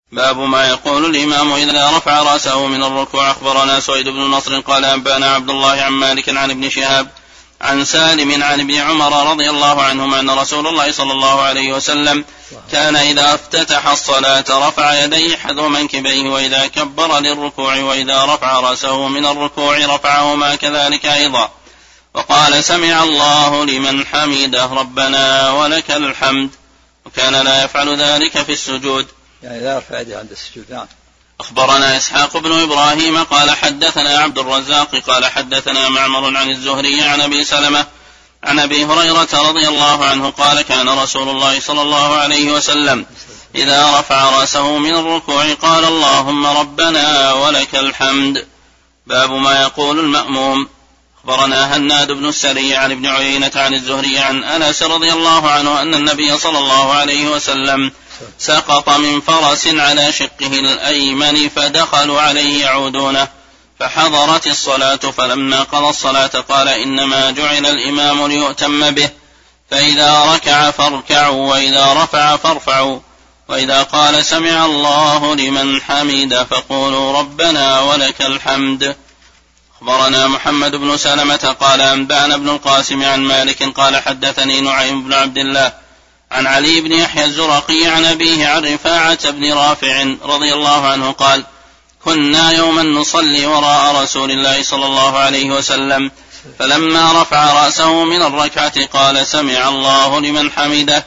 باب ما يقول الإمام إذا رفع رأسه من الركوع. أخبرنا سويد بن نصر قال أنبانا عبد الله عن مالك عن ابن شهاب عن سالم عن ابن عمر رضي الله عنهما أن رسول الله صلى الله عليه وسلم كان إذا افتتح الصلاة رفع يديه حذو منكبيه وإذا كبر للركوع وإذا رفع رأسه من الركوع رفعهما كذلك أيضا وقال سمع الله لمن حمده ربنا ولك الحمد، وكان لا يفعل ذلك في السجود، يعني لا يرفع يديه عند السجود. نعم. أخبرنا إسحاق بن إبراهيم قال حدثنا عبد الرزاق قال حدثنا معمر عن الزهري عن أبي سلمة عن أبي هريرة رضي الله عنه قال كان رسول الله صلى الله عليه وسلم إذا رفع رأسه من الركوع قال اللهم ربنا ولك الحمد. باب ما يقول المأموم. أخبرنا هناد بن السري عن ابن عيينة عن الزهري عن أنس رضي الله عنه أن النبي صلى الله عليه وسلم سقط من فرس على شقه الأيمن فدخلوا عليه يعودونه فحضرت الصلاة فلما قضى الصلاة قال إنما جعل الإمام ليؤتم به فإذا ركع فاركعوا وإذا رفع فارفعوا وإذا قال سمع الله لمن حمد فقولوا ربنا ولك الحمد. أخبرنا محمد بن سلمة قال أنبأنا ابن القاسم عن مالك قال حدثني نعيم بن عبد الله عن علي بن يحيى الزرقي عن أبيه عن رفاعة بن رافع رضي الله عنه قال كنا يوما نصلي وراء رسول الله صلى الله عليه وسلم فلما رفع رأسه من الركعة قال سمع الله لمن حمده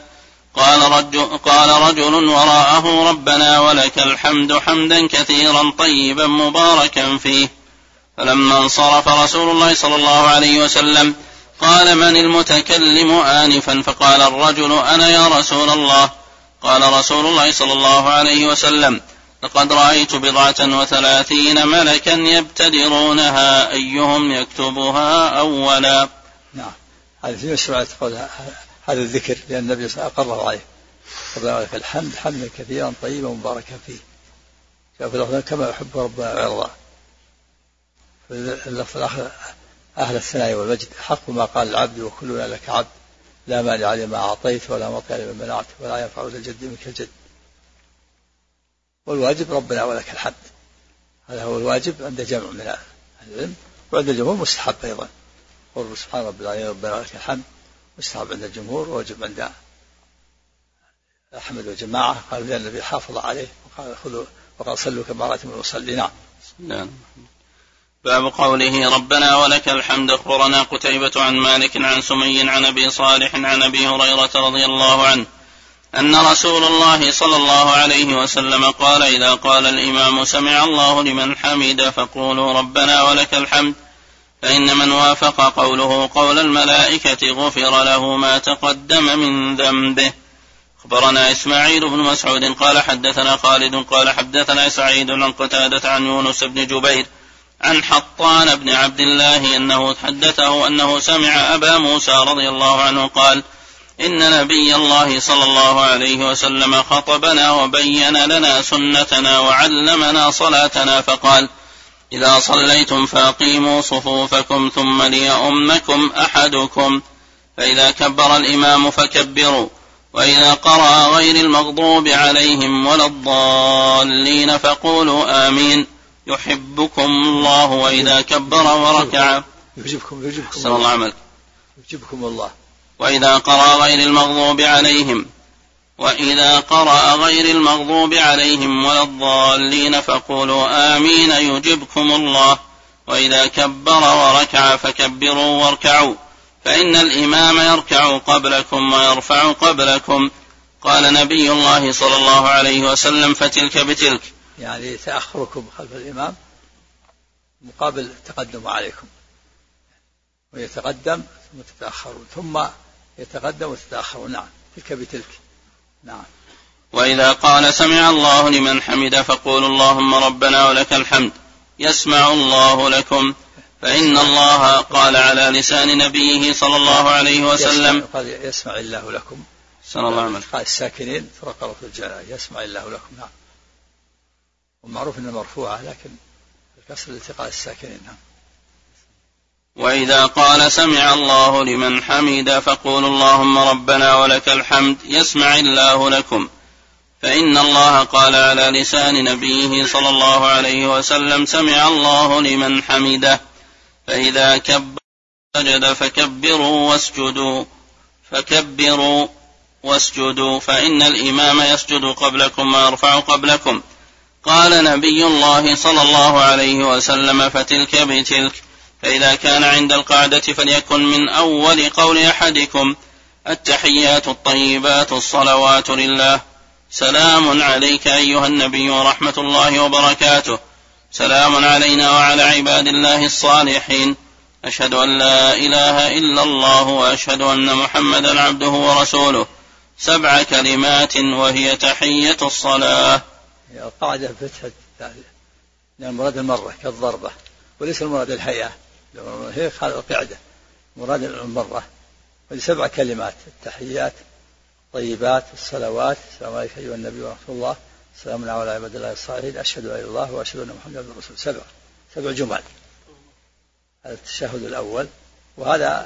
قال رجل وراءه ربنا ولك الحمد حمدا كثيرا طيبا مباركا فيه. فلما انصرف رسول الله صلى الله عليه وسلم قال من المتكلم آنفا؟ فقال الرجل أنا يا رسول الله. قال رسول الله صلى الله عليه وسلم لقد رأيت 37 ملكا يبتدرونها أيهم يكتبها أولا. نعم. هذا في مشروع هذا الذكر لأن النبي صلى الله عليه وسلم أقره عليه ربنا ولك الحمد حمدا كثيرا طيبا مباركا فيه كما يحب ربنا ويرضى. اللفظ الآخر أهل الثناء والمجد حق ما قال العبد وكلنا لك عبد لا مانع لما أعطيت ولا معطي لما منعت ولا ينفع ذا الجد منك الجد. والواجب ربنا ولك الحمد، هذا هو الواجب عند جمع من العلم، وعند الجمهور مستحب أيضا. قول سبحان رب العالمين ربنا ولك الحمد مستحب عند الجمهور وواجب عند أحمد وجماعة. قال لأن النبي حافظ عليه وقال صلوا كما رأيتم المصلي. نعم. باب قوله ربنا ولك الحمد. أخبرنا قتيبة عن مالك عن سمي عن أبي صالح عن أبي هريرة رضي الله عنه أن رسول الله صلى الله عليه وسلم قال إذا قال الإمام سمع الله لمن حمد فقولوا ربنا ولك الحمد فإن من وافق قوله قول الملائكة غفر له ما تقدم من ذنبه. أخبرنا إسماعيل بن مسعود قال حدثنا خالد قال حدثنا سعيد عن قتادة عن يونس بن جبير عن حطان بن عبد الله أنه حدثه أنه سمع أبا موسى رضي الله عنه قال إن نبي الله صلى الله عليه وسلم خطبنا وبين لنا سنتنا وعلمنا صلاتنا فقال إذا صليتم فأقيموا صفوفكم ثم ليؤمكم أحدكم فإذا كبر الإمام فكبروا وإذا قرأ غير المغضوب عليهم ولا الضالين فقولوا آمين يحبكم الله. وإذا كبر وركع يجبكم الله. وإذا قرأ غير المغضوب عليهم ولا الضالين فقولوا آمين يجبكم الله. وإذا كبر وركع فكبروا واركعوا فإن الإمام يركع قبلكم ويرفع قبلكم. قال نبي الله صلى الله عليه وسلم فتلك بتلك، يعني تأخركم خلف الإمام مقابل تقدم عليكم، ويتقدم ثم تتأخرون ثم يتقدم وتتأخرون. نعم. تلك بتلك. نعم. وإذا قال سمع الله لمن حمد فقولوا اللهم ربنا ولك الحمد يسمع الله لكم فإن الله قال على لسان نبيه صلى الله عليه وسلم يسمع الله لكم صلى الله عليه وسلم. قال الساكنين فرقوا في الجلال يسمع الله لكم. نعم. ومعروف أنها مرفوعة لكن الكسر التقاء الساكنين. نعم. وإذا قال سمع الله لمن حمد فقولوا اللهم ربنا ولك الحمد يسمع الله لكم فإن الله قال على لسان نبيه صلى الله عليه وسلم: سمع الله لمن حمده. فإذا كبر سجد فكبروا واسجدوا فإن الإمام يسجد قبلكم ويرفع قبلكم. قال نبي الله صلى الله عليه وسلم: فتلك بتلك. فإذا كان عند القعدة فليكن من أول قول أحدكم: التحيات الطيبات الصلوات لله، سلام عليك أيها النبي ورحمة الله وبركاته، سلام علينا وعلى عباد الله الصالحين، أشهد أن لا إله إلا الله وأشهد أن محمدا عبده ورسوله. 7 كلمات وهي تحية الصلاة. القاعدة فتحة لأن مراد المرة كالضربة، وليس المراد الحياة، هي القعدة مراد المرة. ول7 كلمات: التحيات طيبات الصلوات، السلام عليك أيها النبي ورحمة الله، سلام على عباد الله الصالحين، أشهد أن لا إله إلا الله وأشهد أن محمدا عبده ورسوله. 7 جمل. هذا التشهد الأول. وهذا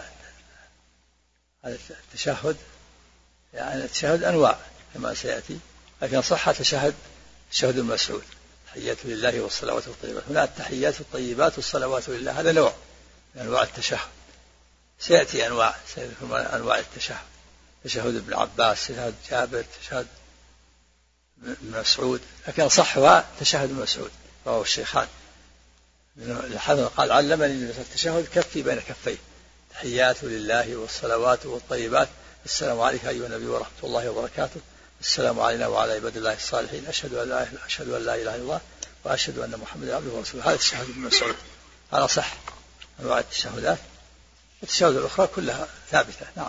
التشهد يعني التشهد أنواع كما سيأتي، لكن صح تشهد المسعود: التحيات لله والصلوات الطيبات. هنا التحيات الطيبات والصلوات لله، هذا نوع من أنواع التشهد. سيأتي أنواع التشهد: تشهد ابن عباس، تشهد جابر، تشهد ابن مسعود، لكن صحها تشهد ابن مسعود رواه الشيخان. الحافظ قال: علمني التشهد كفي بين كفيه، تحيات لله والصلوات والطيبات، السلام عليك أيها النبي ورحمة الله وبركاته، السلام علينا وعلى عباد الله الصالحين، أشهد أن لا إله إلا الله وأشهد أن محمدا عبده ورسوله. هذا التشهد ابن مسعود، هذا صح أنواع التشهدات. التشهد الأخرى كلها ثابتة. نعم.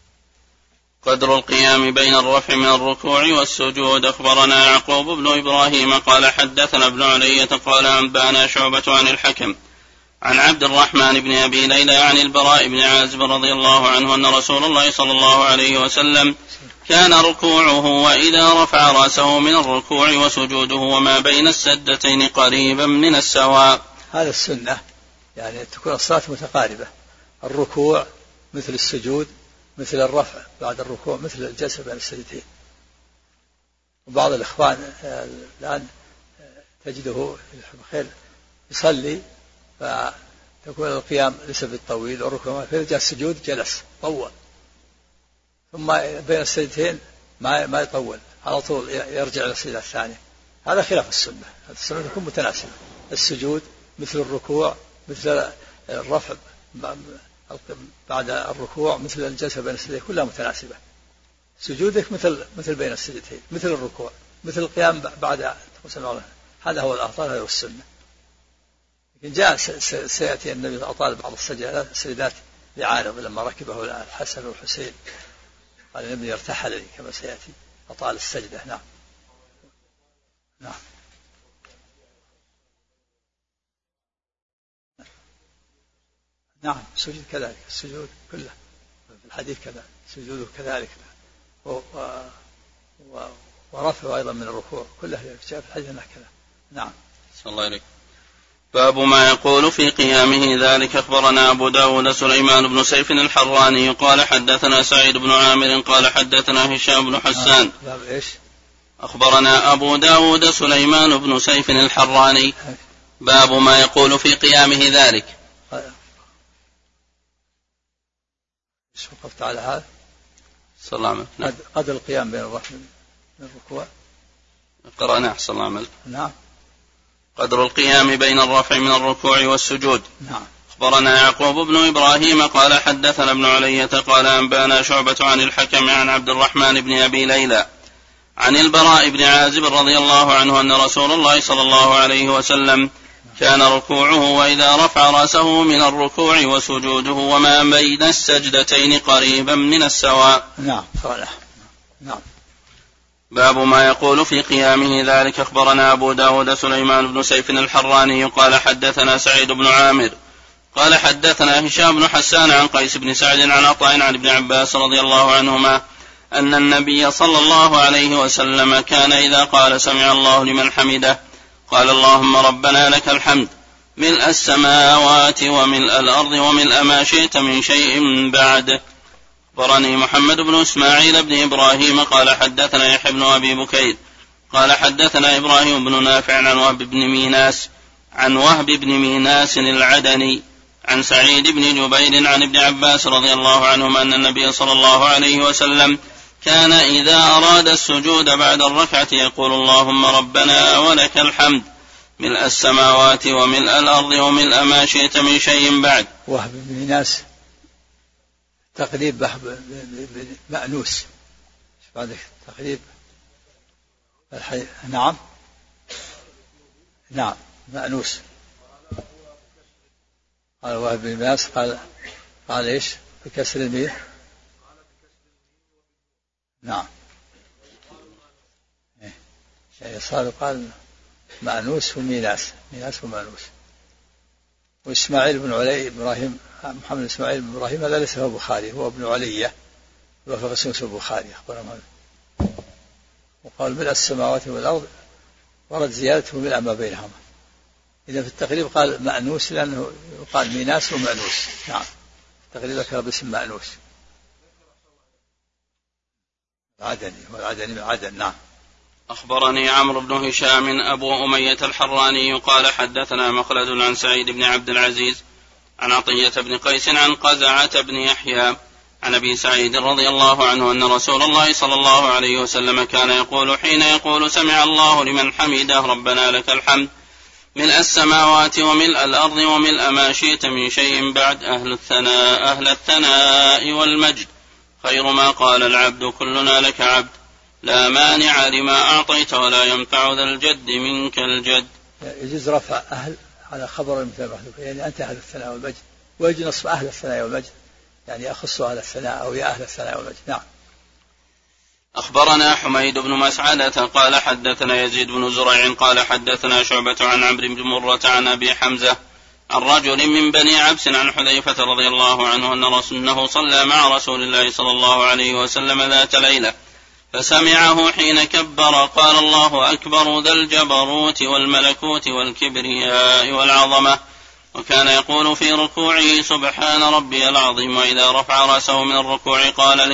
قدر القيام بين الرفع من الركوع والسجود. أخبرنا يعقوب بن إبراهيم قال حدثنا ابن علية قال أنبأنا شعبة عن الحكم عن عبد الرحمن بن أبي ليلى عن البراء بن عازب رضي الله عنه أن رسول الله صلى الله عليه وسلم كان ركوعه وإذا رفع رأسه من الركوع وسجوده وما بين السجدتين قريبا من السواء. هذا السنة، يعني تكون الصلاة متقاربة، الركوع مثل السجود مثل الرفع بعد الركوع مثل الجلسة بين السجدتين. وبعض الإخوان الآن تجده خير يصلي فتكون القيام ليس بالطويل والركوع، فيرجع السجود جلس طول، ثم بين السجدتين ما يطول، على طول يرجع إلى السجدة الثانية. هذا خلاف السنة. السنة تكون متناسبة، السجود مثل الركوع مثل الرفع بعد الركوع مثل الجلسة بين السجدتين، كلها متناسبة. سجودك مثل بين السجدتين، مثل الركوع مثل القيام بعد هذا هو الأفضل، هذا هو السنة. لكن جاء سيأتي النبي أطال بعض السجدات لعارض لما ركبه الحسن والحسين، قال النبي ارتحل لي كما سيأتي، أطال السجدة. نعم. نعم. نعم. السجود كذلك، السجود كله في الحديث كذا، سجوده كذلك، ورفعه أيضا من الركوع كله جاء في الحديث كذا. نعم. صلى الله عليك. باب ما يقول في قيامه ذلك. أخبرنا أبو داود سليمان بن سيف الحراني قال حدثنا سعيد بن عامر قال حدثنا هشام بن حسان. أخبرنا أبو داود سليمان بن سيف الحراني. باب ما يقول في قيامه ذلك. وقفت على هذا صلى قدر القيام بين الرفع من الركوع. قرأنا صلى الله عليه وسلم. نعم. قدر القيام بين الرفع من الركوع والسجود. نعم. أخبرنا يعقوب بن إبراهيم قال حدثنا ابن علية قال أنبأنا شعبة عن الحكم عن عبد الرحمن بن أبي ليلى عن البراء بن عازب رضي الله عنه أن رسول الله صلى الله عليه وسلم كان ركوعه وإذا رفع رأسه من الركوع وسجوده وما بين السجدتين قريبا من السواء. نعم. نعم. باب ما يقول في قيامه ذلك. أخبرنا أبو داود سليمان بن سيف الحراني قال حدثنا سعيد بن عامر قال حدثنا هشام بن حسان عن قيس بن سعد عن عطاء عن ابن عباس رضي الله عنهما أن النبي صلى الله عليه وسلم كان إذا قال سمع الله لمن حمده قال اللهم ربنا لك الحمد ملء السماوات وملء الأرض وملء ما شئت من شيء بعد. أخبرني محمد بن إسماعيل بن إبراهيم قال حدثنا يحيى بن أبي بكير قال حدثنا إبراهيم بن نافع عن وهب بن ميناس العدني عن سعيد بن جبير عن ابن عباس رضي الله عنهما أن النبي صلى الله عليه وسلم كان إذا أراد السجود بعد الركعة يقول اللهم ربنا ولك الحمد ملء السماوات وملء الأرض وملء ما شئت من شيء بعد. وهب بن ميناس تقريب مأنوس بعد تقريب نعم مأنوس. قال وهب بن ميناس قال ايش بكسر الميم؟ نعم يعني صار قال مأنوس وميناس، ميناس ومأنوس. وإسماعيل بن علي إبراهيم محمد إسماعيل بن إبراهيم هذا ليس هو البخاري، هو ابن علية وفق اسمه البخاري أخبرنا. وقال ملء السماوات والأرض ورد زيادته ملء ما بينهما. إذا في التقريب قال مأنوس لأنه قال ميناس ومأنوس. نعم التقريب ذكر باسم مأنوس العدني والعدني من عدن. نعم. أخبرني عمرو بن هشام أبو أمية الحراني قال حدثنا مخلد عن سعيد بن عبد العزيز عن عطية بن قيس عن قزعة بن يحيى عن أبي سعيد رضي الله عنه أن رسول الله صلى الله عليه وسلم كان يقول حين يقول سمع الله لمن حمده ربنا لك الحمد ملء السماوات وملء الأرض وملء ما شئت من شيء بعد أهل الثناء والمجد خير ما قال العبد كلنا لك عبد لا مانع لما أعطيت ولا ينفع ذا الجد منك الجد. يجوز رفع أهل على خبر مثل محذوف يعني أنت أهل الثناء والمجد، ويجوز نصب أهل الثناء والمجد يعني أخص أهل الثناء أو يا أهل الثناء والمجد. نعم. أخبرنا حميد بن مسعدة قال حدثنا يزيد بن زريع قال حدثنا شعبة عن عمرو بن مرة عن أبي حمزة عن رجل من بني عبس عن حذيفة رضي الله عنه أنه صلى مع رسول الله صلى الله عليه وسلم ذات ليلة فسمعه حين كبر قال الله أكبر ذا الجبروت والملكوت والكبرياء والعظمة، وكان يقول في ركوعه سبحان ربي العظيم، وإذا رفع رأسه من الركوع قال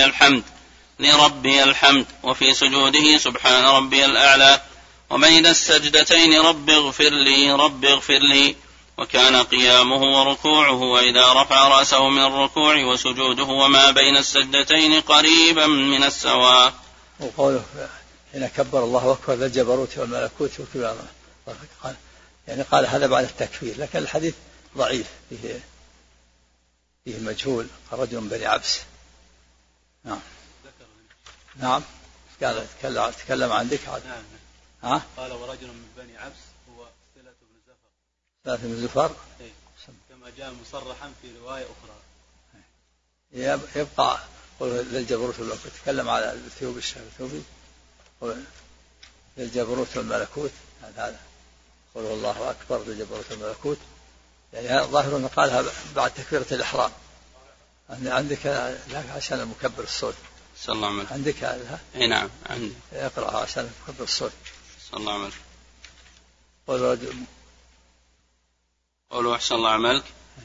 لربي الحمد، وفي سجوده سبحان ربي الأعلى، وبين السجدتين رب اغفر لي، وكان قيامه وركوعه وإذا رفع رأسه من الركوع وسجوده وما بين السجدتين قريبا من السواء. وقوله حين كبر الله أكبر ذا الجبروت والملكوت والكبرياء يعني قال هذا بعد التكبير، لكن الحديث ضعيف فيه مجهول رجل من بني عبس. نعم قال تكلم عن ذكر. قال ورجل من بني عبس هو صلة بن زفر كما جاء مصرحا في رواية أخرى. يبقى للجبروت والملكوت تكلم على الثوب الثوبي للجبروت والملكوت هذا قل الله أكبر للجبروت والملكوت يعني ظاهر أنه قالها بعد تكبيرة الإحرام. عندك عشان المكبر الصوت صلى الله عليه وسلم عندك هذا؟ نعم عندي اقرأها عشان المكبر الصوت. صلى الله عليه وسلم. قولوا أحسن الله عملك.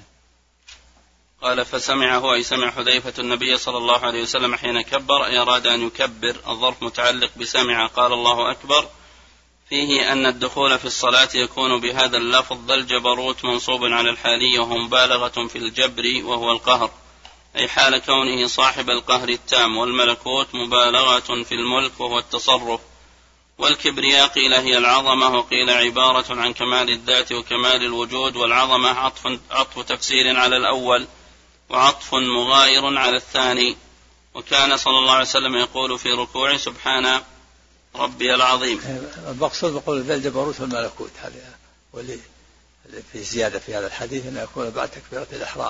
قال فسمعه أي سمع حذيفة النبي صلى الله عليه وسلم حين كبر أي أراد أن يكبر، الظرف متعلق بسمع قال الله أكبر، فيه أن الدخول في الصلاة يكون بهذا اللفظ ذا الجبروت منصوب على الحالية وهو مبالغة في الجبر وهو القهر أي حال كونه صاحب القهر التام، والملكوت مبالغة في الملك وهو التصرف، والكبرياء قيل هي العظمة وقيل عبارة عن كمال الذات وكمال الوجود، والعظمة عطف تفسير على الأول وعطف مغاير على الثاني. وكان صلى الله عليه وسلم يقول في ركوع سبحان ربي العظيم. المقصود بقول ذا الجبروت والملكوت هذا واللي في زيادة في هذا الحديث أنه يكون بعد تكبيرة الإحرام.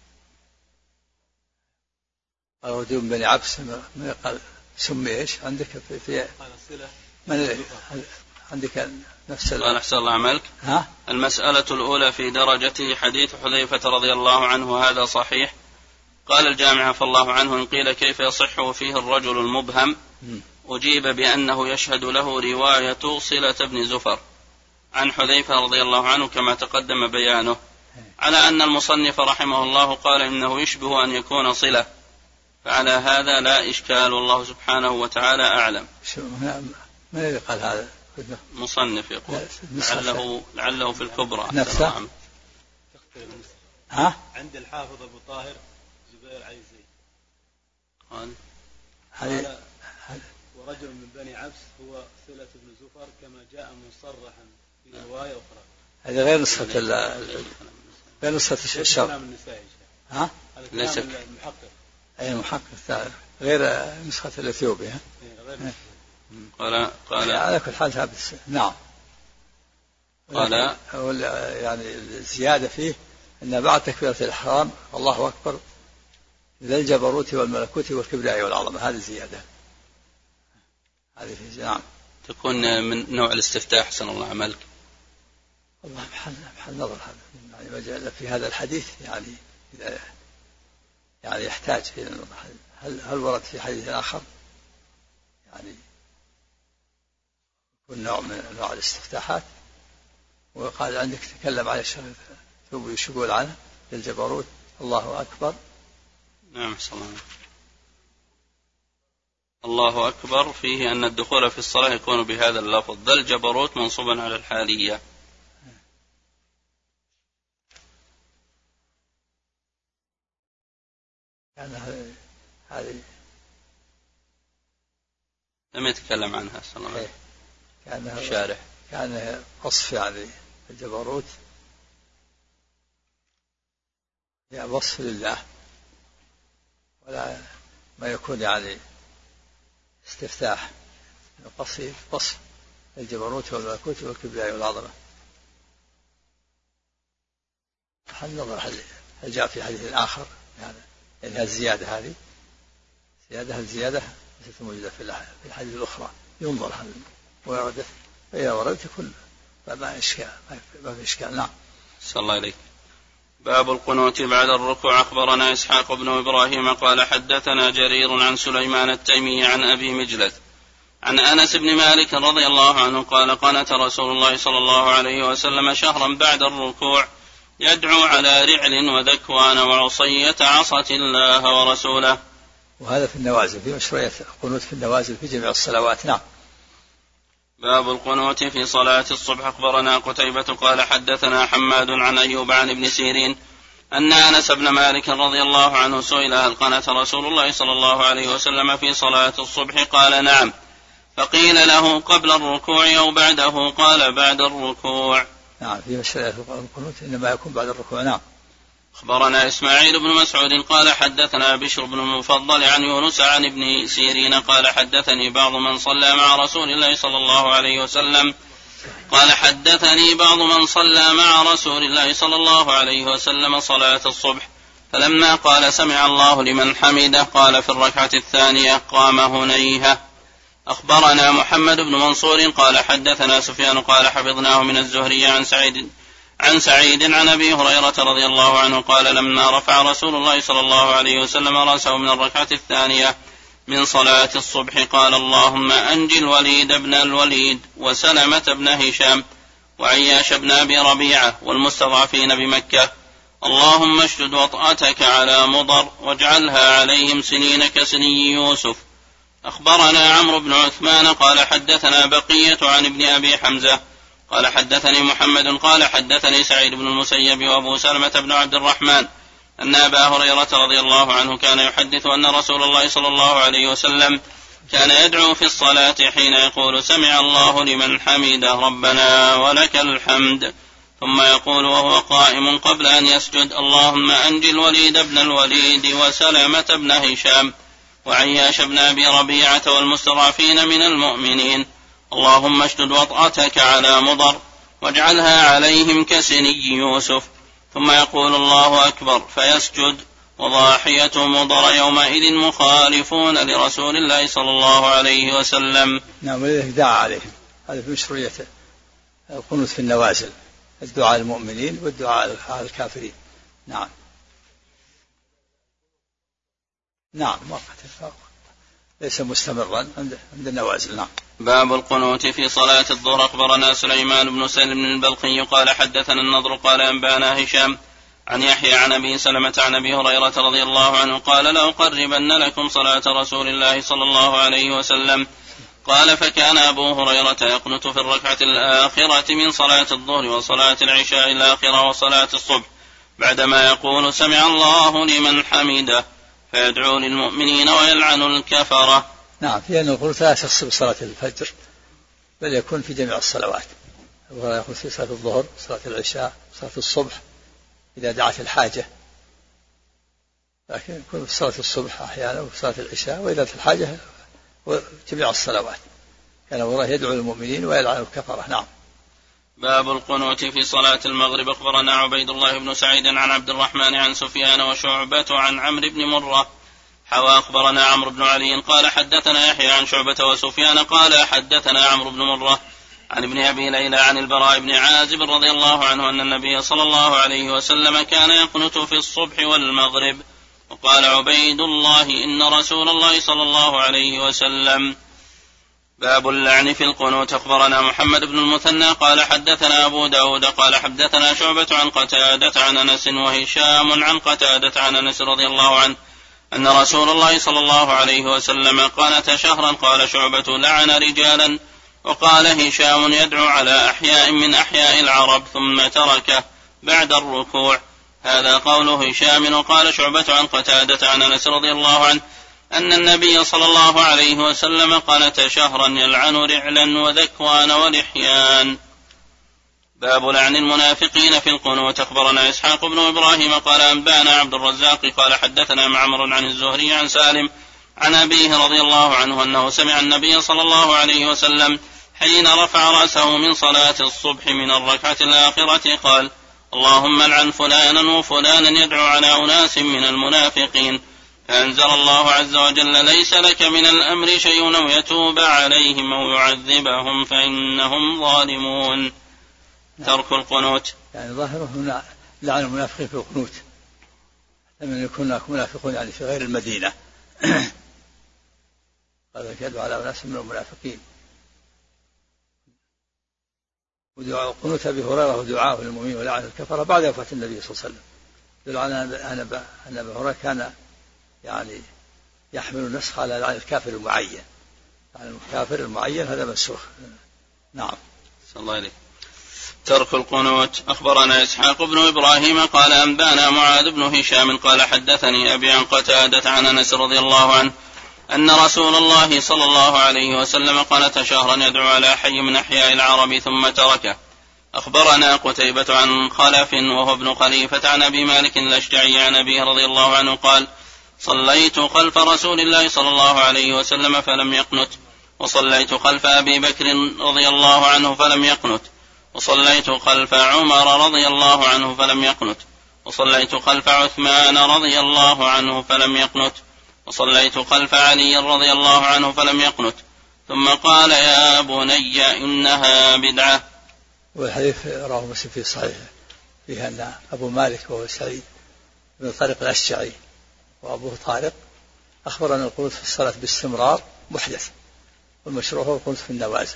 رجل من بني عبس قال سمي ايش عندك في من عندك نفس قال أحسن الله عملك. المسألة الأولى في درجته حديث حذيفة رضي الله عنه هذا صحيح. قال الجامع فالله عنه إن قيل كيف يصح فيه الرجل المبهم أجيب بأنه يشهد له رواية صلة بن زفر عن حذيفة رضي الله عنه كما تقدم بيانه، على أن المصنف رحمه الله قال إنه يشبه أن يكون صلة، فعلى هذا لا إشكال والله سبحانه وتعالى أعلم. من الذي قال هذا؟ مصنف يقول لعله في الكبرى نفسه. ها؟ عند الحافظ أبو طاهر زبير عيزي قال ورجل من بني عبس هو صلة بن زفر كما جاء مصرحا في رواية أخرى. هذا غير نسخة الشرح. ها؟ ليس المحقق. أي محقق غير نسخة الإثيوبي. قال على كل حال ثابت. نعم. قال يعني الزيادة فيه أن بعد تكبيرة الإحرام الله أكبر ذا الجبروت والملكوت والكبرياء والعظمة، هذه زيادة. هذه نعم. تكون من نوع الاستفتاح. حسن الله عملك. والله محل نظر هذا، يعني ما جاء في هذا الحديث يعني يحتاج إلى النظر. هل ورد في حديث آخر يعني يكون نوع من أنواع الاستفتاحات؟ وقال عندك تكلم على الشيخ ثوبي وش يقول عنه الجبروت الله أكبر. نعم صلى الله أكبر فيه أن الدخول في الصلاة يكون بهذا اللفظ ذا الجبروت منصوبا على الحالية. يعني هذه لم يتكلم عنها صلى الله عليه وسلم. شارح كان وصف يعني الجبروت يعني وصف لله، ولا ما يكون يعني استفتاح. قصير وصف الجبروت والملكوت والكبرياء والعظمة. هل نظر هل جاء في حديث آخر يعني الزيادة هذه الزيادة ليست موجودة في الحديث الأخرى. ينظر هل وردت، فإذا وردت يكون ما في إشكال. نعم. صلى الله عليك. باب القنوت بعد الركوع. أخبرنا إسحاق بن إبراهيم قال حدثنا جرير عن سليمان التيمي عن أبي مجلد عن أنس بن مالك رضي الله عنه قال قنت رسول الله صلى الله عليه وسلم شهرا بعد الركوع يدعو على رعل وذكوان وعصية عصت الله ورسوله. وهذا في النوازل، في مشروعية القنوت في النوازل في جميع الصلوات. نعم. باب القنوت في صلاة الصبح. أخبرنا قتيبة قال حدثنا حماد عن أيوب عن ابن سيرين أن أنس بن مالك رضي الله عنه سئل هل قنت رسول الله صلى الله عليه وسلم في صلاة الصبح؟ قال نعم. فقيل له قبل الركوع أو بعده؟ قال بعد الركوع. نعم، في مشروعية القنوت إنما يكون بعد الركوع. نعم. أخبرنا إسماعيل بن مسعود قال حدثنا بشر بن المفضل عن يونس عن ابن سيرين قال حدثني بعض من صلى مع رسول الله صلى الله عليه وسلم صلاة الصبح فلما قال سمع الله لمن حمده قال في الركعة الثانية قام هنيهة. أخبرنا محمد بن منصور قال حدثنا سفيان قال حفظناه من الزهري عن سعيد عن أبي هريرة رضي الله عنه قال لما رفع رسول الله صلى الله عليه وسلم رأسه من الركعة الثانية من صلاة الصبح قال اللهم أنجِ الوليد بن الوليد وسلمة بن هشام وعياش بن أبي ربيعة والمستضعفين بمكة، اللهم اشدد وطأتك على مضر واجعلها عليهم سنين كسني يوسف. أخبرنا عمرو بن عثمان قال حدثنا بقية عن ابن أبي حمزة قال حدثني محمد قال حدثني سعيد بن المسيب وأبو سلمة بن عبد الرحمن أن أبا هريرة رضي الله عنه كان يحدث أن رسول الله صلى الله عليه وسلم كان يدعو في الصلاة حين يقول سمع الله لمن حمده ربنا ولك الحمد، ثم يقول وهو قائم قبل أن يسجد اللهم أنجِ الوليد بن الوليد وسلمة بن هشام وعياش بن أبي ربيعة والمستضعفين من المؤمنين، اللهم اشدد وطأتك على مضر واجعلها عليهم كسني يوسف، ثم يقول الله أكبر فيسجد، وضاحية مضر يومئذ مخالفون لرسول الله صلى الله عليه وسلم. نعم، ولذلك دعا عليهم. هذا في مشروعية القنوت في النوازل، الدعاء المؤمنين والدعاء على الكافرين. نعم. نعم، وقت ليس مستمرا عند النوازل. نعم. باب القنوت في صلاة الظهر. أخبرنا سليمان بن سلم البلقي قال حدثنا النضر قال أنبانا هشام عن يحيى عن أبي سلمة عن أبي هريرة رضي الله عنه قال لأقربن لكم صلاة رسول الله صلى الله عليه وسلم قال فكان أبو هريرة يقنت في الركعة الآخرة من صلاة الظهر وصلاة العشاء الآخرة وصلاة الصبح بعدما يقول سمع الله لمن حمده فيدعو للمؤمنين ويلعن الكفرة. نعم، في أنه القنوت لا يخص بصلاة الفجر بل يكون في جميع الصلوات. أبو هريرة يقول في صلاة الظهر صلاة العشاء صلاة الصبح إذا دعت الحاجة، لكن يكون في صلاة الصبح أحيانا وفي صلاة العشاء وإذا في الحاجة وجميع الصلوات. كان أبو هريرة يدعو للمؤمنين ويلعن الكفرة. نعم. باب القنوت في صلاة المغرب. أخبرنا عبيد الله بن سعيد عن عبد الرحمن عن سفيان وشعبة عن عمرو بن مرة أخبرنا عمرو بن علي قال حدثنا يحيى عن شعبة وسفيان قال حدثنا عمرو بن مرة عن ابن أبي ليلى عن البراء بن عازب رضي الله عنه أن النبي صلى الله عليه وسلم كان يقنت في الصبح والمغرب. وقال عبيد الله إن رسول الله صلى الله عليه وسلم. باب اللعن في القنوت. أخبرنا محمد بن المثنى قال حدثنا أبو داود قال حدثنا شعبة عن قتادة عن أنس وهشام عن قتادة عن أنس رضي الله عنه أن رسول الله صلى الله عليه وسلم قنت شهرا. قال شعبة لعن رجالا. وقال هشام يدعو على أحياء من أحياء العرب ثم تركه بعد الركوع. هذا قوله هشام. وقال شعبة عن قتادة عن أنس رضي الله عنه أن النبي صلى الله عليه وسلم قنت شهرا يلعن رعلا وذكوان ولحيان. باب لعن المنافقين في القنوت. أخبرنا إسحاق بن إبراهيم قال أنبانا عبد الرزاق قال حدثنا معمر عن الزهري عن سالم عن أبيه رضي الله عنه أنه سمع النبي صلى الله عليه وسلم حين رفع رأسه من صلاة الصبح من الركعة الآخرة قال اللهم لعن فلانا وفلانا يدعو على أناس من المنافقين. فأنزل الله عز وجل ليس لك من الأمر شيء أو يتوب عليهم أو يعذبهم فإنهم ظالمون. ترك القنوت. يعني ظاهره لعن المنافقين في القنوت لما يكون هناك منافقون يعني في غير المدينة. هذا يدعو على أناس من المنافقين. ودعاء القنوت أبي هريرة ودعاءه للمؤمنين ولعن الكفرة بعد وفاة النبي صلى الله عليه وسلم. يدل على أن أبي هريرة كان يعني يحمل النسخ على لعن الكافر المعين. يعني الكافر المعين هذا منسوخ. نعم. صلى الله عليه. ترك القنوت. أخبرنا إسحاق بن إبراهيم قال أنبانا معاذ بن هشام قال حدثني أبي عن قتادة عن أنس رضي الله عنه أن رسول الله صلى الله عليه وسلم قنت شهرا يدعو على حي من أحياء العرب ثم تركه. أخبرنا قتيبة عن خلف وهو ابن خليفة عن أبي مالك الأشجعي عن أبيه رضي الله عنه قال صليت خلف رسول الله صلى الله عليه وسلم فلم يقنت وصليت خلف أبي بكر رضي الله عنه فلم يقنت وصليت خلف عمر رضي الله عنه فلم يقنت وصليت خلف عثمان رضي الله عنه فلم يقنت وصليت خلف علي رضي الله عنه فلم يقنت ثم قال يا بني إنها بدعة. والحديث رواه مسلم في صحيحه فيه أن أبو مالك وهو سعيد بن طارق الأشجعي وأبوه طارق أخبر أن القنوت في الصلاة باستمرار محدث والمشروع هو القنوت في النوازل.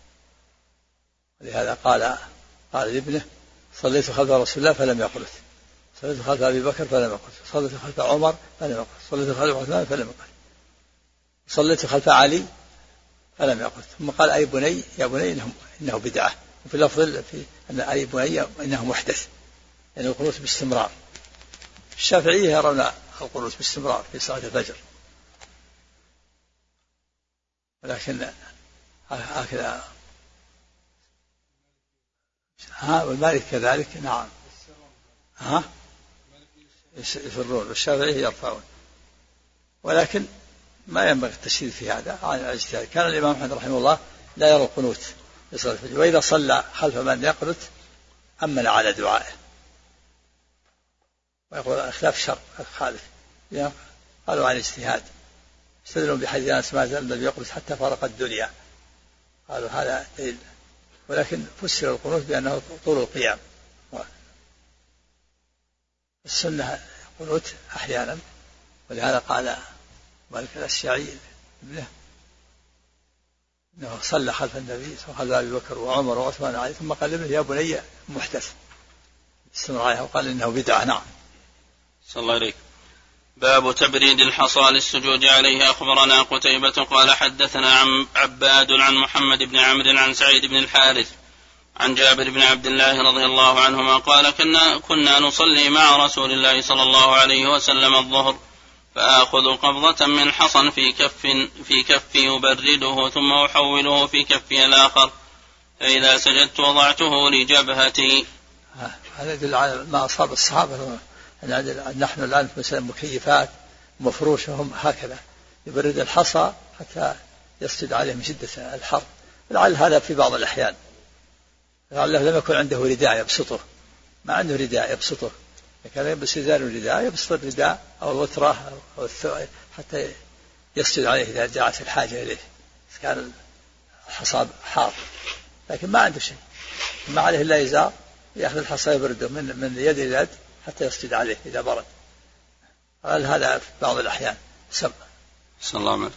ولهذا قال لابنه صليت خلف رسول الله فلم يقنت صليت خلف أبي بكر فلم يقنت صليت خلف عمر فلم يقنت صليت خلف عثمان فلم يقنت صليت خلف علي فلم يقنت ثم قال أي بني يا بني إنه بدعة. وفي اللفظ أن أي بني إنه محدث يعني القنوت باستمرار. الشافعية يرون القنوت باستمرار في صلاة الفجر ولكن هكذا والمالك كذلك. نعم. يسرون والشافعية يرفعون ولكن ما ينبغي التشديد في هذا عن الاجتهاد. كان الإمام أحمد رحمه الله لا يرى القنوت في صلاة الفجر وإذا صلى خلف من يقنت أمن على دعائه ويقول خلاف شر خالف. قالوا عن اجتهاد استدلوا بحديث أنس ما زال النبي يقنت حتى فارق الدنيا. قالوا هذا دليل ولكن فسر القنوت بأنه طول القيام. السنة قنوت أحيانا ولهذا قال مالك الأشجعي ابنه أنه صلى خلف النبي صلى الله عليه وسلم أبي بكر وعمر وعثمان عليه ثم قال له يا بني محدث استمر عليها وقال إنه بدعة. نعم. صلى الله عليك. باب تبريد الحصى للسجود عليه. أخبرنا قتيبة قال حدثنا عباد عن محمد بن عمرو عن سعيد بن الحارث عن جابر بن عبد الله رضي الله عنهما قال كنا نصلي مع رسول الله صلى الله عليه وسلم الظهر فآخذ قبضة من حصى في كفي يبرده ثم أحوله في كفي الآخر فإذا سجدت وضعته لجبهتي. هذا يدل على ما أصاب الصحابة. نحن الآن مثلا مكيفات مفروشة هم هكذا يبرد الحصى حتى يسجد عليه من شدة الحر. لعل هذا في بعض الأحيان لعله لم يكن عنده رداء يبسطه، ما عنده رداء يبسطه، كان يلبس رداء الرداء يبسط الرداء أو الوترة أو الثوب حتى يسجد عليه إذا جاءت الحاجة إليه. كان الحصى حار لكن ما عنده شيء، ما عليه إلا إزار يأخذ الحصى يبرده من يد إلى يد حتى يسجد عليه إذا برد. قال هذا في بعض الأحيان سمع. صلى الله عليه وسلم.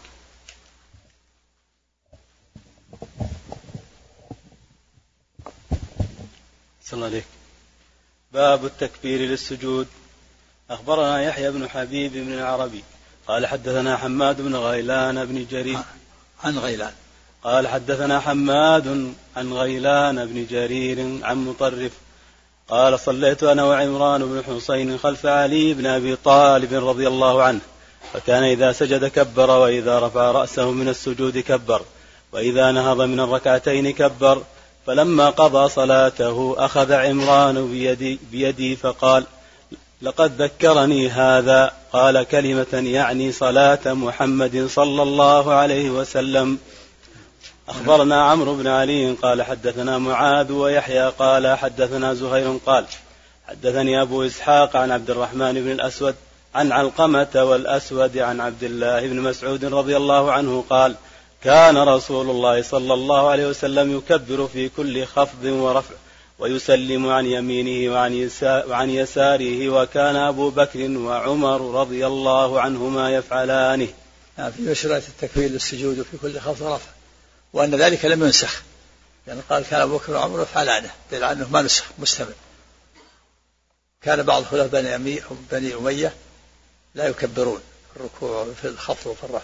صلى الله عليك. باب التكبير للسجود. أخبرنا يحيى بن حبيب بن العربي قال حدثنا حماد بن غيلان بن جرير عن غيلان قال حدثنا حماد عن غيلان بن جرير عن مطرف قال صليت أنا وعمران بن حسين خلف علي بن أبي طالب رضي الله عنه فكان إذا سجد كبر وإذا رفع رأسه من السجود كبر وإذا نهض من الركعتين كبر. فلما قضى صلاته أخذ عمران بيدي فقال لقد ذكرني هذا. قال كلمة يعني صلاة محمد صلى الله عليه وسلم. أخبرنا عمرو بن علي قال حدثنا معاذ ويحيى قال حدثنا زهير قال حدثني أبو إسحاق عن عبد الرحمن بن الأسود عن علقمة والأسود عن عبد الله بن مسعود رضي الله عنه قال كان رسول الله صلى الله عليه وسلم يكبر في كل خفض ورفع ويسلم عن يمينه وعن يساره وكان أبو بكر وعمر رضي الله عنهما يفعلانه. في مشروعية التكبير للسجود في كل خفض ورفع وأن ذلك لم ينسخ يعني قال كان أبو بكر وعمر يفعلانه دليل على أنه ما نسخ مستمر. كان بعض خلفاء بني أمية لا يكبرون في الركوع وفي الخفض وفي الرفع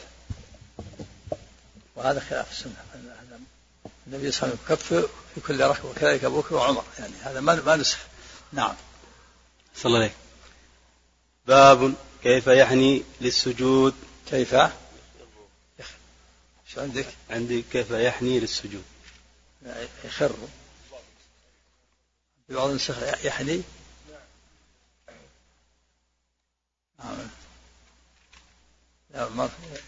وهذا خلاف السنة. النبي صلى الله عليه وسلم يكبر في كل ركعة وكذلك أبو بكر وعمر يعني هذا ما نسخ. نعم. صلى الله عليه. باب كيف يحني للسجود. كيف شو عندك؟ عندي كيف يحني للسجود. يخر في بعض النسخ يحني. نعم.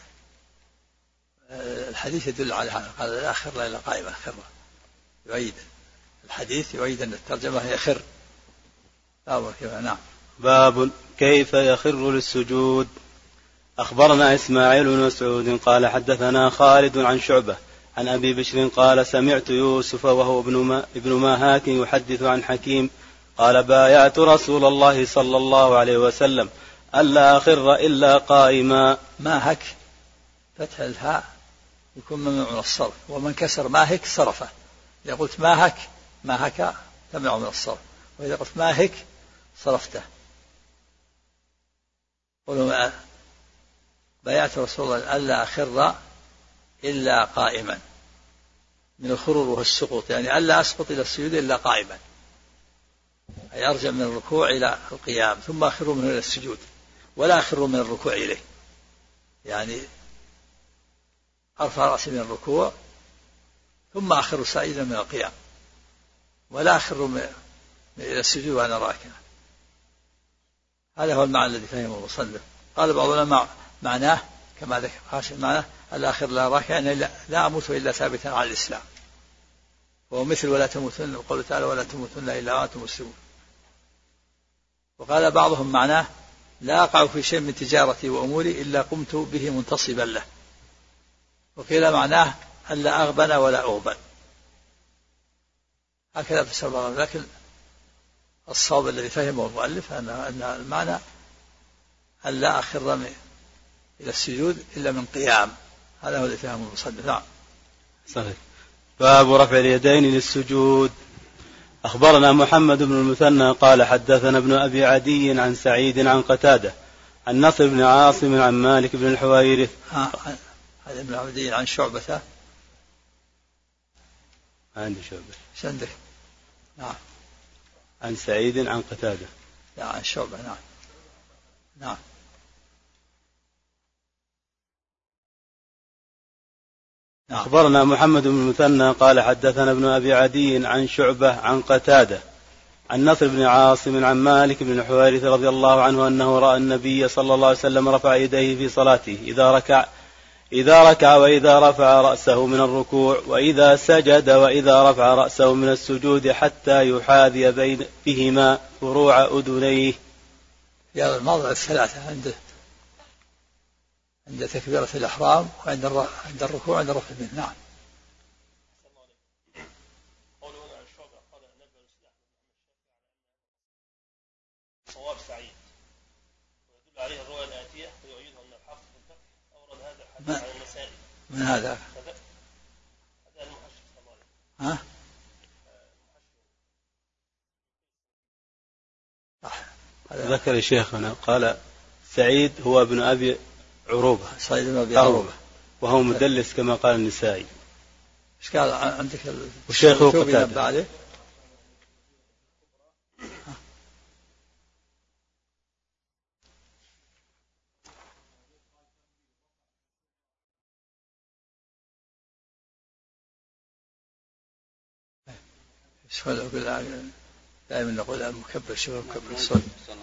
الحديث يدل على هذا قال لا خر لا إلا قائمة خر يعيد الحديث يعيد أن الترجمة هي خر. نعم. باب كيف يخر للسجود. أخبرنا إسماعيل بن مسعود قال حدثنا خالد عن شعبة عن أبي بشر قال سمعت يوسف وهو ابن ماهاك يحدث عن حكيم قال بايعت رسول الله صلى الله عليه وسلم ألا أخر إلا قائما. ماهك فتح الهاء يكون ممنوع من الصرف ومن كسر ماهك صرفه. إذا قلت ماهك تمنع من الصرف وإذا قلت ماهك صرفته. قولوا بايعت رسول الله ألا أخر إلا قائما من الخرور وهو السقوط يعني ألا أسقط إلى السجود إلا قائما أي أرجع من الركوع إلى القيام ثم أخر منه إلى السجود ولا أخر من الركوع إليه يعني أرفع رأسي من الركوع ثم أخر سائلا من القيام ولا أخر إلى السجود وأنا راكع. هذا هو المعنى الذي فهمه المصنف. قال بعض العلماء معناه كما ذكر حاشا معناه الآخر لا راكع أن لا أموت إلا ثابتا على الإسلام وهو مثل ولا تموتن وقوله تعالى ولا تموتن إلا وأنتم مسلمون. وقال بعضهم معناه لا أقع في شيء من تجارتي وأموري إلا قمت به منتصبا له. وقيل معناه ألا أغبن ولا أغبن. هكذا فسر بعضهم لكن الصواب الذي فهمه المؤلف أن المعنى ألا أخر إلى السجود إلا من قيام. هذا هو الذي فهمه المصنف. نعم. صحيح. باب رفع اليدين للسجود. أخبرنا محمد بن المثنى قال حدثنا ابن أبي عدي عن سعيد عن قتادة عن نصر بن عاصم عن مالك بن الحويرث. هذا ابن عبدين عن شعبة. عندي شعبة. عندك؟ نعم. عن سعيد عن قتادة. لا عن شعبة. نعم. نعم. أخبرنا محمد بن المثنى قال حدثنا ابن أبي عدي عن شعبة عن قتادة عن نصر بن عاصم عن مالك بن الحويرث رضي الله عنه أنه رأى النبي صلى الله عليه وسلم رفع يديه في صلاته إذا ركع وإذا رفع رأسه من الركوع وإذا سجد وإذا رفع رأسه من السجود حتى يحاذي بهما فروع أذنيه. في هذا الموضع الثلاثة عند تكبيرة الإحرام وعند الركوع وعند رفع منه. نعم. صواب سعيد ويدل عليه الرواية الآتية ويؤيدها أن الحافظ في الفتح أورد هذا الحديث عن النسائي. من هذا؟ هذا المحشي صلى الله عليه. ذكر شيخنا قال سعيد هو ابن أبي عروبة. سعيد بن أبي عروبة وهو مدلس كما قال النسائي. ايش قال عندك؟ وشيخه قتادة. عليه. دائما نقول مكبر شبه مكبر الصوت.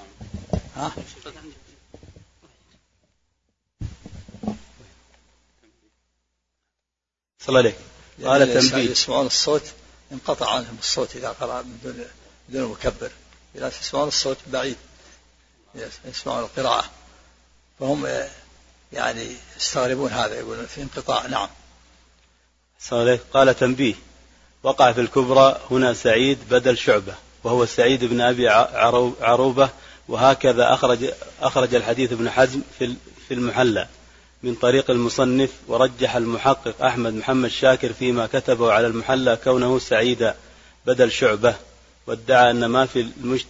صلى عليك. قال تنبيه يسمعون الصوت انقطع عنهم الصوت إذا قرأ بدون مكبر. إذا يسمعون الصوت بعيد يسمعون القراءة فهم يعني يستغربون هذا يقولون في انقطاع. نعم. صلى عليك. قال تنبيه وقع في الكبرى هنا سعيد بدل شعبة وهو سعيد بن أبي عروبة وهكذا أخرج الحديث ابن حزم في المحلى من طريق المصنف ورجح المحقق أحمد محمد شاكر فيما كتبه على المحلى كونه سعيدا بدل شعبة وادعى أن ما في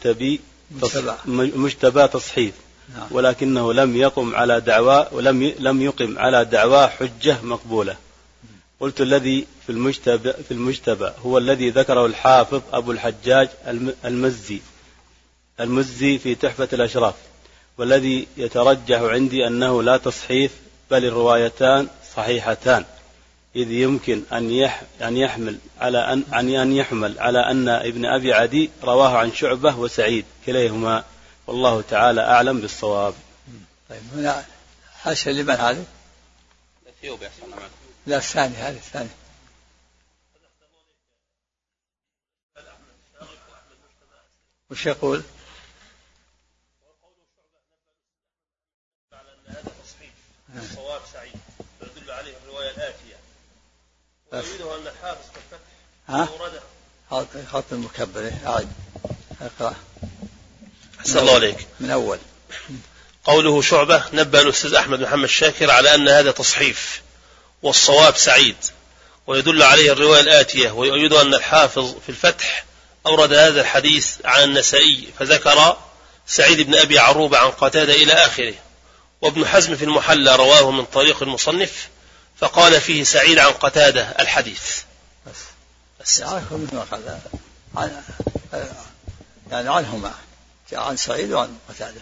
المجتبى تصحيف ولكنه لم يقم على دعواه حجة مقبولة. قلت الذي في المجتبى هو الذي ذكره الحافظ أبو الحجاج المزي في تحفة الأشراف والذي يترجح عندي أنه لا تصحيف بل الروايتان صحيحتان إذ يمكن أن يحمل على أن ابن أبي عدي رواه عن شعبة وسعيد كليهما والله تعالى أعلم بالصواب. طيب هنا حاشا لمن هذا؟ لا الثاني هذا الثاني. وش يقول؟ على أن هذا تصحيح الصواب سعيد ويدل عليه الرواية الآتية ويريده أن الحافظ في الفتح أورده خط المكبر. عاد اقرأ. أحسن الله عليك. من أول قوله شعبة نبأ الأستاذ أحمد محمد شاكر على أن هذا تصحيف والصواب سعيد ويدل عليه الرواية الآتية ويؤيد أن الحافظ في الفتح أورد هذا الحديث عن النسائي فذكر سعيد بن أبي عروبة عن قتادة إلى آخره. وابن حزم في المحلى رواه من طريق المصنف فقال فيه سعيد عن قتادة الحديث. بس يعني عنهما عن سعيد وعن قتادة.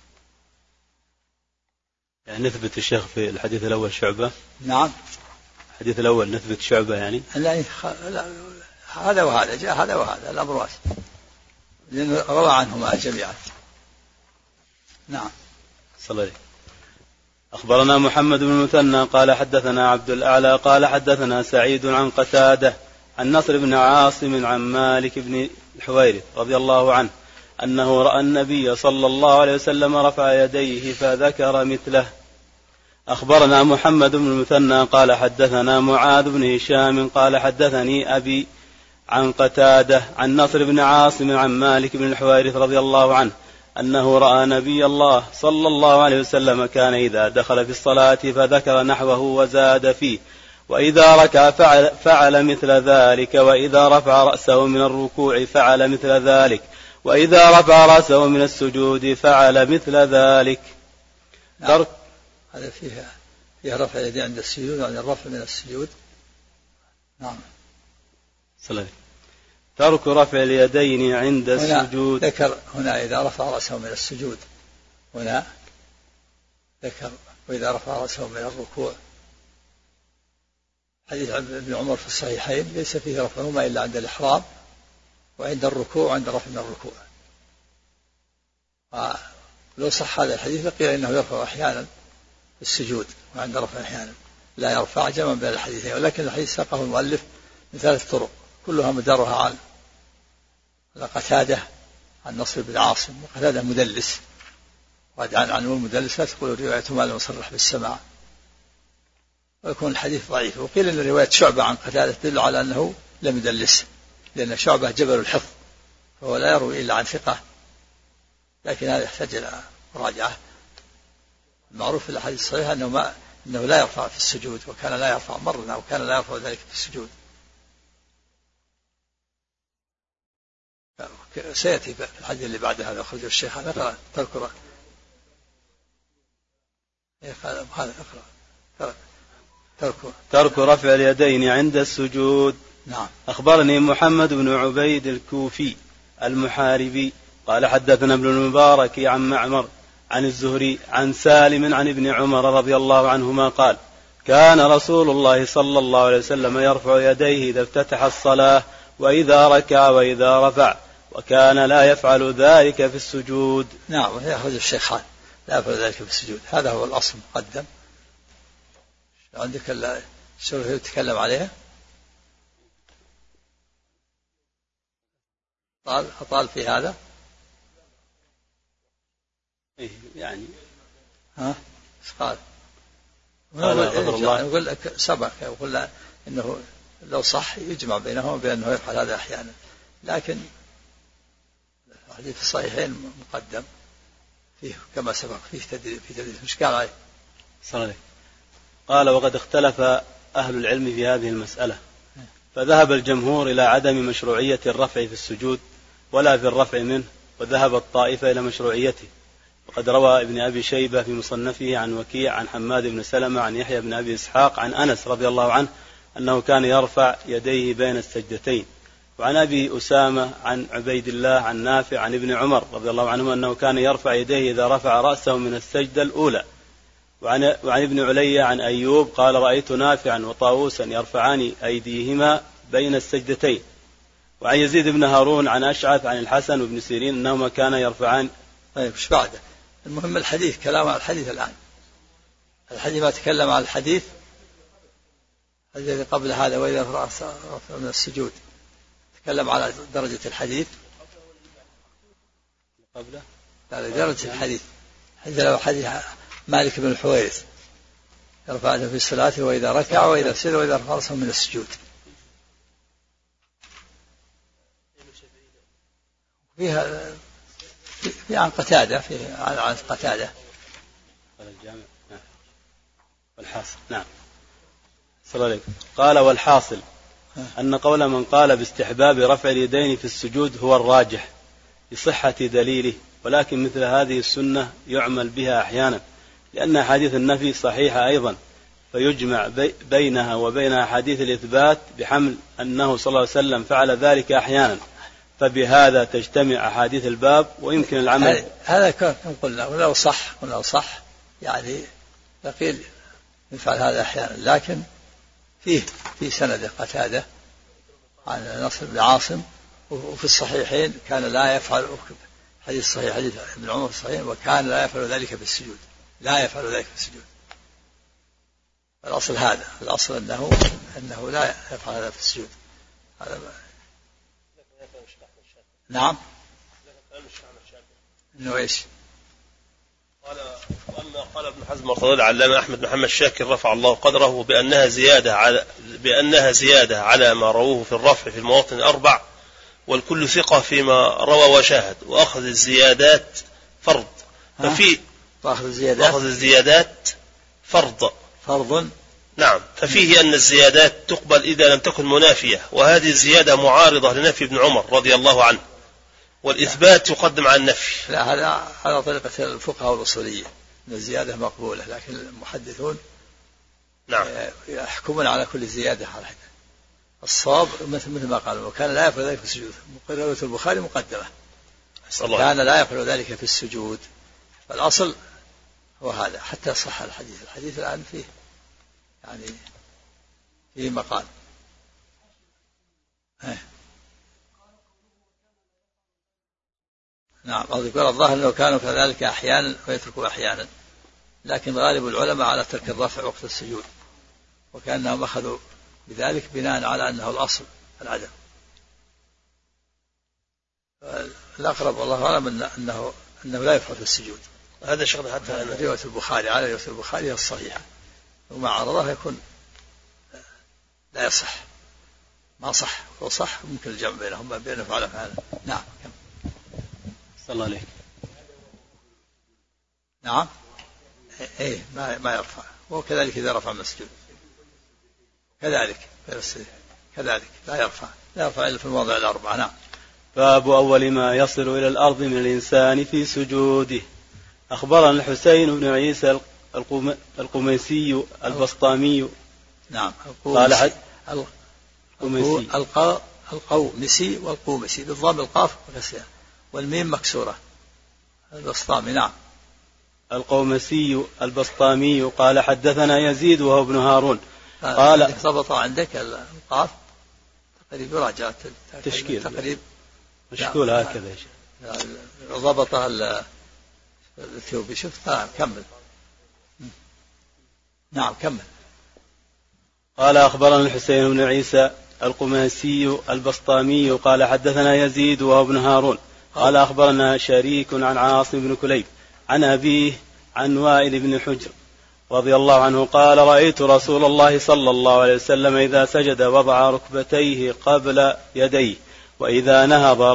يعني نثبت الشيخ في الحديث الأول شعبة. نعم. الحديث الأول نثبت شعبة يعني. لا هذا وهذا جاء هذا وهذا الأمر واسع لأنه روى عنهما جميعا. نعم. صلى الله. أخبرنا محمد بن المثنى قال حدثنا عبد الأعلى قال حدثنا سعيد عن قتادة عن نصر بن عاصم عن مالك بن الحويرث رضي الله عنه أنه رأى النبي صلى الله عليه وسلم رفع يديه فذكر مثله. أخبرنا محمد بن المثنى قال حدثنا معاذ بن هشام قال حدثني أبي عن قتادة عن نصر بن عاصم عن مالك بن الحويرث رضي الله عنه أنه رأى نبي الله صلى الله عليه وسلم كان إذا دخل في الصلاة فذكر نحوه وزاد فيه وإذا ركع فعل مثل ذلك وإذا رفع رأسه من الركوع فعل مثل ذلك وإذا رفع رأسه من السجود فعل مثل ذلك. نعم. هذا فيها رفع اليدين عند السجود، يعني الرفع من السجود. نعم. صلى. ترك رفع اليدين عند السجود. ذكر هنا إذا رفع رأسه من السجود، هنا ذكر وإذا رفع رأسه من الركوع. حديث ابن عمر في الصحيحين ليس فيه رفعهما إلا عند الإحرام وعند الركوع وعند رفع من الركوع. لو صح هذا الحديث لقيل إنه يرفع أحيانا في السجود وعند رفع أحيانا لا يرفع، جمع بين الحديثين. ولكن الحديث ساقه المؤلف من 3 طرق كلها مدارها على قتادة عن نصر بن عاصم، وقتادة مدلس، وقد عنه المدلس لا تقول روايته ما لم يصرح بالسماع ويكون الحديث ضعيف. وقيل ان رواية شعبة عن قتادة تدل على انه لم يدلس، لان شعبة جبل الحفظ فهو لا يروي الا عن ثقة، لكن هذا يحتاج الى مراجعة. المعروف في الاحاديث الصحيحة انه لا يرفع في السجود، وكان لا يرفع مرة، وكان لا يرفع ذلك في السجود. سيأتي في الحديث اللي بعد هذا أخرجه الشيخ. هذا تذكر ترك رفع اليدين عند السجود. نعم. أخبرني محمد بن عبيد الكوفي المحاربي قال حدثنا ابن المبارك عن معمر عن الزهري عن سالم عن ابن عمر رضي الله عنهما قال كان رسول الله صلى الله عليه وسلم يرفع يديه إذا افتتح الصلاة وإذا ركع وإذا رفع، وكان لا يفعل ذلك في السجود. نعم. يأخذ الشيخان لا يفعل ذلك في السجود، هذا هو الأصل مقدم. عندك السورة يتكلم عليها أطال في هذا يعني ها قال يقول لك سبق، يقول إنه لو صح يجمع بينهم بأنه يفعل هذا أحيانا، لكن الحديث الصحيحين مقدم فيه كما سبق فيه تدريس. مش قال عليه صلى. قال وقد اختلف أهل العلم في هذه المسألة، فذهب الجمهور إلى عدم مشروعية الرفع في السجود ولا في الرفع منه، وذهب الطائفة إلى مشروعيته. وقد روى ابن أبي شيبة في مصنفه عن وكيع عن حماد بن سلمة عن يحيى بن أبي إسحاق عن أنس رضي الله عنه أنه كان يرفع يديه بين السجدتين، وعن أبي أسامة عن عبيد الله عن نافع عن ابن عمر رضي الله عنهما أنه كان يرفع يديه إذا رفع رأسه من السجدة الأولى. وعن ابن علي عن أيوب قال رأيت نافعا وطاووسا يرفعان أيديهما بين السجدتين. وعن يزيد بن هارون عن أشعث عن الحسن وابن سيرين أنهما كان يرفعان. طيب ايش بعده؟ المهم الحديث، كلام على الحديث الآن. الحديث ما تكلم على الحديث الذي قبل هذا وإذا رفع من السجود، تكلم على درجة الحديث قبله، على درجة الحديث. حديث مالك بن الحويرث يرفع في الصلاة وإذا ركع وإذا سجد وإذا رفع رأسه من السجود. فيها عن قتادة، عن قتادة. والحاصل نعم صلى الله عليه وسلم. قال والحاصل أن قول من قال باستحباب رفع اليدين في السجود هو الراجح بصحة دليله، ولكن مثل هذه السنة يعمل بها أحيانا لأن حديث النفي صحيحة أيضا، فيجمع بينها وبين أحاديث الإثبات بحمل أنه صلى الله عليه وسلم فعل ذلك أحيانا، فبهذا تجتمع أحاديث الباب ويمكن العمل. هذا كما قلنا ولو صح يعني يقيل يفعل هذا أحيانا، لكن في سند قتادة عن نصر بن عاصم وفي الصحيحين كان لا يفعل، حديث صحيح حديث ابن عمر في الصحيحين، وكان لا يفعل ذلك في السجود، لا يفعل ذلك في السجود. الأصل هذا، الأصل أنه لا يفعل هذا في السجود. هذا نعم. إنه إيش؟ قال ابن حزم مرتضى العلامة أحمد محمد شاكر رفع الله قدره بأنها زيادة على ما رووه في الرفع في المواطن الأربع، والكل ثقة فيما روى وشاهد، وأخذ الزيادات فرض. أخذ الزيادات فرض. نعم. ففيه أن الزيادات تقبل إذا لم تكن منافية، وهذه الزيادة معارضة لنفي ابن عمر رضي الله عنه، والإثبات يقدم على النفي. لا، هذا طريقة الفقهاء والأصولية، أن الزيادة مقبولة، لكن المحدثون نعم يحكمون على كل زيادة على حد. الصواب مثل ما قالوا وكان لا يفعل ذلك في السجود. رواية البخاري مقدمة كان لا يفعل ذلك في السجود، فالأصل هو هذا حتى صح الحديث. الحديث الآن فيه يعني فيه مقال. نعم يقول الظاهر أنه كانوا كذلك أحيانا ويتركوا أحيانا، لكن غالب العلماء على ترك الرفع وقت السجود، وكأنهم أخذوا بذلك بناء على أنه الأصل العدم. الأقرب والله أعلم أنه لا يفعل في السجود. هذا شغل حتى رواية البخاري على رواية البخاري الصحيحة، ومع عرضها يكون لا يصح، ما صح وصح ممكن الجمع بينهم بين فعل فعل. نعم صلى الله عليك. نعم ايه ما يرفع، وكذلك إذا رفع المسجد كذلك لا يرفع إلا في المواضع الأربعة. نعم. باب أول ما يصل إلى الأرض من الإنسان في سجوده. أخبرنا الحسين بن عيسى القميسي البسطامي. نعم القومسي والقومسي بالضم القاف وكسرها والميم مكسورة. البسطامي. نعم. القومسي البسطامي قال حدثنا يزيد وهو ابن هارون قال ضبط عندك القاف تقريب راجع تشكيل تقريب مشكول هكذا ضبطها الثيوبي. شوف كمل. نعم كمل. قال أخبرنا الحسين بن عيسى القماسي البسطامي قال حدثنا يزيد وهو ابن هارون قال أخبرنا شريك عن عاصم بن كليب عن أبيه عن وائل بن حجر رضي الله عنه قال رأيت رسول الله صلى الله عليه وسلم إذا سجد وضع ركبتيه قبل يديه وإذا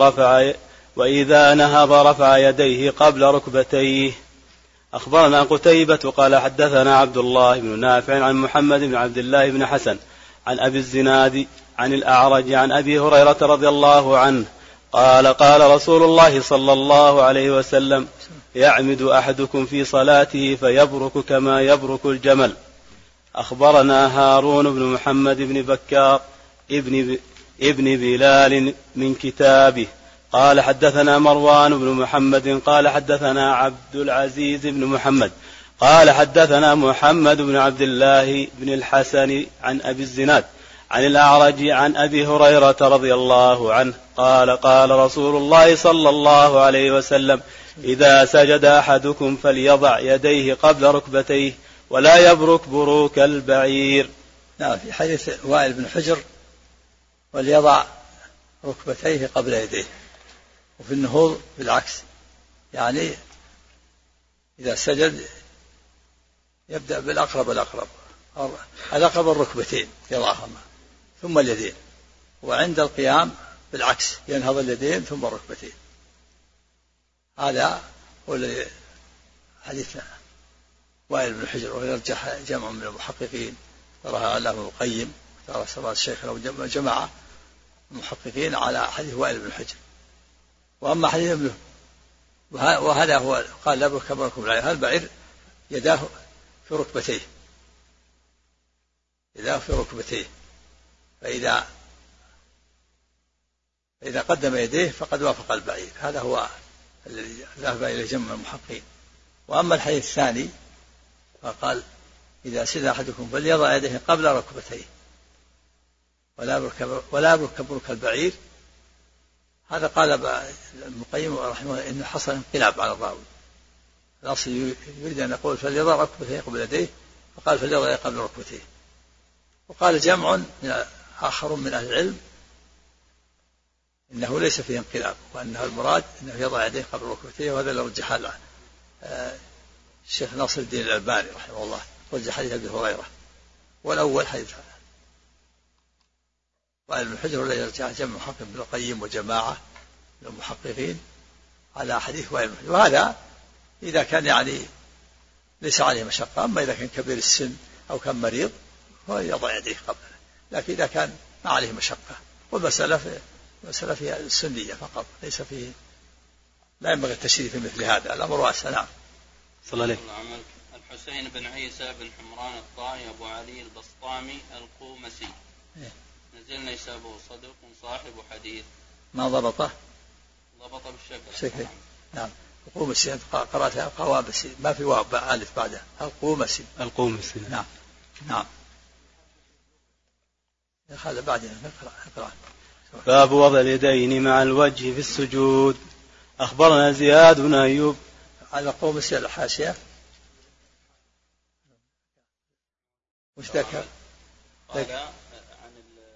نهض رفع يديه قبل ركبتيه. أخبرنا قتيبة قال حدثنا عبد الله بن نافع عن محمد بن عبد الله بن حسن عن أبي الزناد عن الأعرج عن أبي هريرة رضي الله عنه قال رسول الله صلى الله عليه وسلم يعمد أحدكم في صلاته فيبرك كما يبرك الجمل. أخبرنا هارون بن محمد بن بكار ابن بلال من كتابه قال حدثنا مروان بن محمد قال حدثنا عبد العزيز بن محمد قال حدثنا محمد بن عبد الله بن الحسن عن أبي الزناد عن الأعرج عن أبي هريرة رضي الله عنه قال رسول الله صلى الله عليه وسلم إذا سجد أحدكم فليضع يديه قبل ركبتيه ولا يبرك بروك البعير. نعم. في حديث وائل بن حجر وليضع ركبتيه قبل يديه، وفي النهوض بالعكس، يعني إذا سجد يبدأ بالأقرب الأقرب الركبتين يضعهما ثم اليدين، وعند القيام بالعكس ينهض اليدين ثم الركبتين. هذا هو حديث وائل بن حجر، ويرجح جمع من المحققين تراها علامة القيم ترى سواء الشيخ أو جماعة المحققين على حديث وائل بن حجر. وأما حديث ابنه وهذا هو قال لا يبرك كما يبرك البعير، هذا البعير يداه في ركبتيه فإذا قدم يديه فقد وافق البعير. هذا هو الذي ذهب إلى جمع المحققين. وأما الحديث الثاني فقال إذا سجد أحدكم فليضع يديه قبل ركبتيه ولا يبرك برك البعير. هذا قال ابن القيم رحمه الله إنه حصل انقلاب على الراوي. الأصل يريد أن يقول فليضع ركبتيه قبل يديه، فقال فليضع يديه قبل ركبتيه. وقال جمع آخر من أهل العلم إنه ليس فيه انقلاب، وأنه المراد أنه يضع يديه قبل ركبتيه، وهذا اللي رجح الشيخ ناصر الدين الألباني رحمه الله، رجح حديث أبي هريرة. والأول حديث وائل بن حجر الذي يرجع جمع محقق ابن القيم وجماعة من المحققين على حديث وائل بن حجر. وهذا إذا كان يعني ليس عليه مشقة، أما إذا كان كبير السن أو كان مريض هو يضع يديه قبله، لكن إذا كان ما عليه مشقة والمسألة فيها السنية فقط، ليس فيه لا ينبغي التشريف في مثل هذا، الأمر واسع. نعم. صلى الله عليه. الحسين بن عيسى بن حمران الطائي أبو علي البسطامي القومسي نزلنا يسابه صدوق صاحب حديث. ما ضبطه؟ ضبط بالشكل. نعم. القومسي قرأتها قوامسي ما في واو ألف بعدها. القومسي. نعم. نعم. هذا بعدين نقرأ. باب وضع اليدين مع الوجه في السجود. أخبرنا زياد بن أيوب. على قومسي الحاشية. وش ذكر؟ قال عن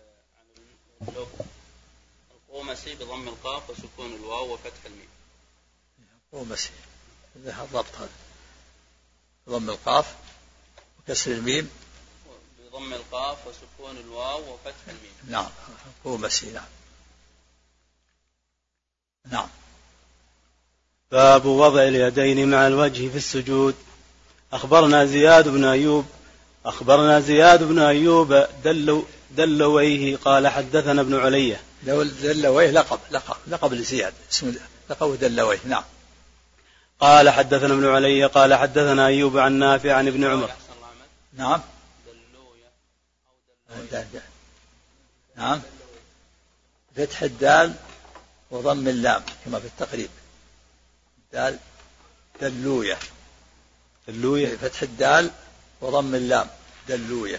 القومسي بضم القاف وسكون الواو وفتح الميم. قومسي هذا الضبط هذا بضم القاف وكسر الميم. بضم القاف وسكون الواو وفتح الميم. نعم. قومسي. نعم. نعم. باب وضع اليدين مع الوجه في السجود. أخبرنا زياد بن أيوب دلويه قال حدثنا ابن علية. دلويه لقب لزياد اسمه لقب دلويه. نعم. قال حدثنا ابن علية قال حدثنا أيوب عن نافع عن ابن عمر. نعم. نعم. فتح الدال وضم اللام كما في التقريب. دال دلوية. فتح الدال وضم اللام دلوية.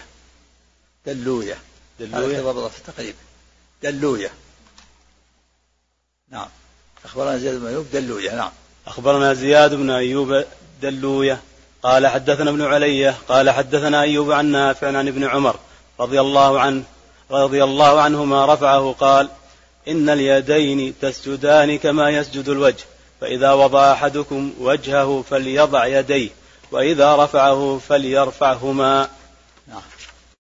هذا ضبط في التقريب. دلوية. نعم. أخبرنا زياد بن أيوب دلوية. نعم. أخبرنا زياد بن أيوب دلوية قال حدثنا ابن علية قال حدثنا أيوب عن نافع عن ابن عمر رضي الله عنهما رفعه قال إن اليدين تسجدان كما يسجد الوجه فإذا وضع أحدكم وجهه فليضع يديه وإذا رفعه فليرفعهما. نعم.